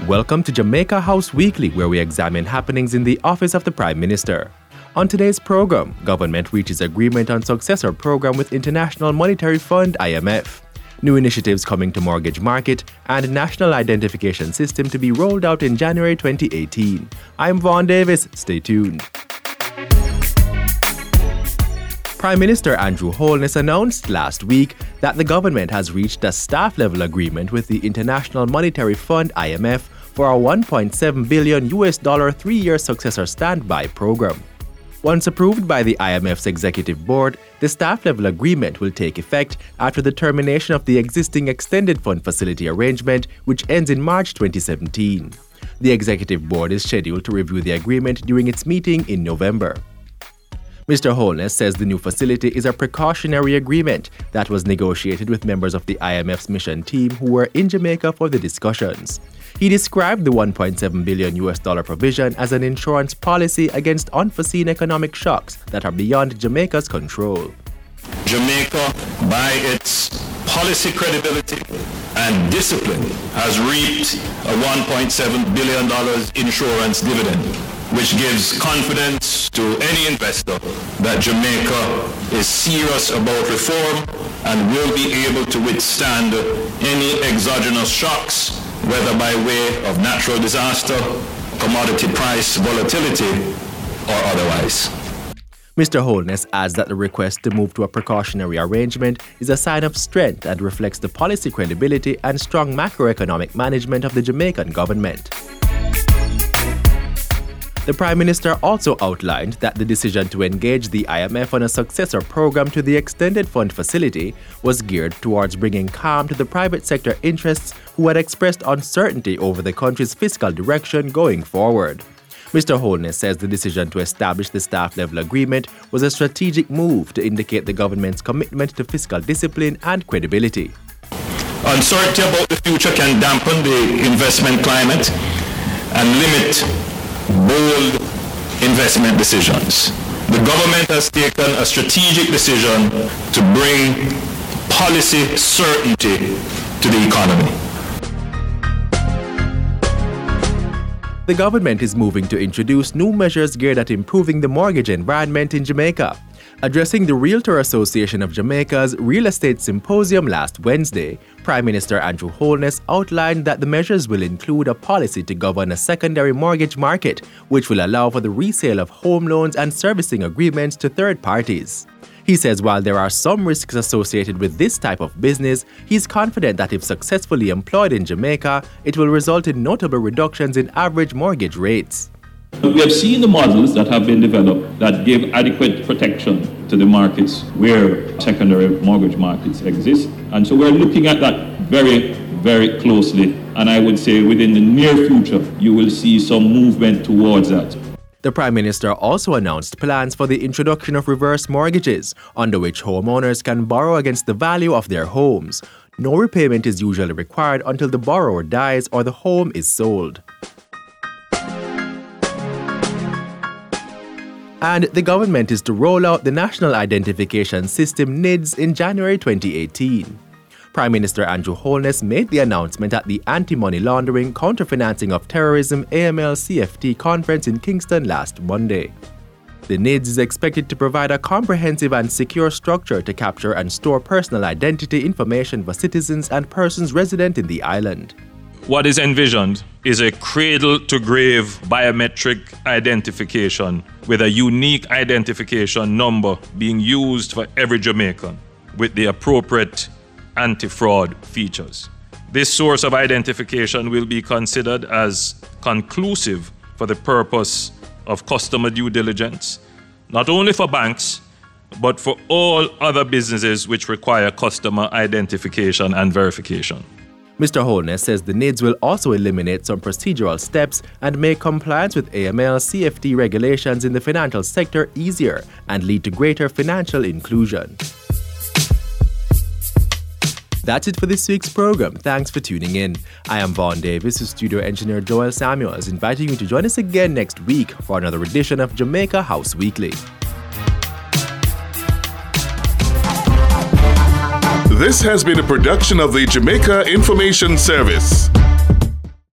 Welcome to Jamaica House Weekly, where we examine happenings in the office of the Prime Minister. On today's program, government reaches agreement on successor program with International Monetary Fund (IMF). New initiatives coming to mortgage market and national identification system to be rolled out in January 2018. I'm Vaughn Davis. Stay tuned. Prime Minister Andrew Holness announced last week that the government has reached a staff-level agreement with the International Monetary Fund (IMF) for a $1.7 billion three-year successor standby program. Once approved by the IMF's executive board, the staff-level agreement will take effect after the termination of the existing extended fund facility arrangement, which ends in March 2017. The executive board is scheduled to review the agreement during its meeting in November. Mr. Holness says the new facility is a precautionary agreement that was negotiated with members of the IMF's mission team who were in Jamaica for the discussions. He described the $1.7 billion provision as an insurance policy against unforeseen economic shocks that are beyond Jamaica's control. Jamaica, by its policy credibility and discipline, has reaped a $1.7 billion insurance dividend, which gives confidence to any investor that Jamaica is serious about reform and will be able to withstand any exogenous shocks, whether by way of natural disaster, commodity price volatility, or otherwise. Mr. Holness adds that the request to move to a precautionary arrangement is a sign of strength and reflects the policy credibility and strong macroeconomic management of the Jamaican government. The Prime Minister also outlined that the decision to engage the IMF on a successor program to the extended fund facility was geared towards bringing calm to the private sector interests who had expressed uncertainty over the country's fiscal direction going forward. Mr. Holness says the decision to establish the staff-level agreement was a strategic move to indicate the government's commitment to fiscal discipline and credibility. Uncertainty about the future can dampen the investment climate and limit bold investment decisions. The government has taken a strategic decision to bring policy certainty to the economy. The government is moving to introduce new measures geared at improving the mortgage environment in Jamaica. Addressing the Realtor Association of Jamaica's Real Estate Symposium last Wednesday, Prime Minister Andrew Holness outlined that the measures will include a policy to govern a secondary mortgage market, which will allow for the resale of home loans and servicing agreements to third parties. He says while there are some risks associated with this type of business, he's confident that if successfully employed in Jamaica, it will result in notable reductions in average mortgage rates. We have seen the models that have been developed that give adequate protection to the markets where secondary mortgage markets exist. And so we're looking at that very, very closely. And I would say within the near future, you will see some movement towards that. The Prime Minister also announced plans for the introduction of reverse mortgages, under which homeowners can borrow against the value of their homes. No repayment is usually required until the borrower dies or the home is sold. And the government is to roll out the National Identification System (NIDS) in January 2018. Prime Minister Andrew Holness made the announcement at the Anti-Money Laundering, Counterfinancing of Terrorism AML-CFT conference in Kingston last Monday. The NIDS is expected to provide a comprehensive and secure structure to capture and store personal identity information for citizens and persons resident in the island. What is envisioned is a cradle-to-grave biometric identification with a unique identification number being used for every Jamaican with the appropriate anti-fraud features. This source of identification will be considered as conclusive for the purpose of customer due diligence, not only for banks, but for all other businesses which require customer identification and verification. Mr. Holness says the NIDS will also eliminate some procedural steps and make compliance with AML-CFT regulations in the financial sector easier and lead to greater financial inclusion. That's it for this week's program. Thanks for tuning in. I am Vaughn Davis with studio engineer Joel Samuels, inviting you to join us again next week for another edition of Jamaica House Weekly. This has been a production of the Jamaica Information Service.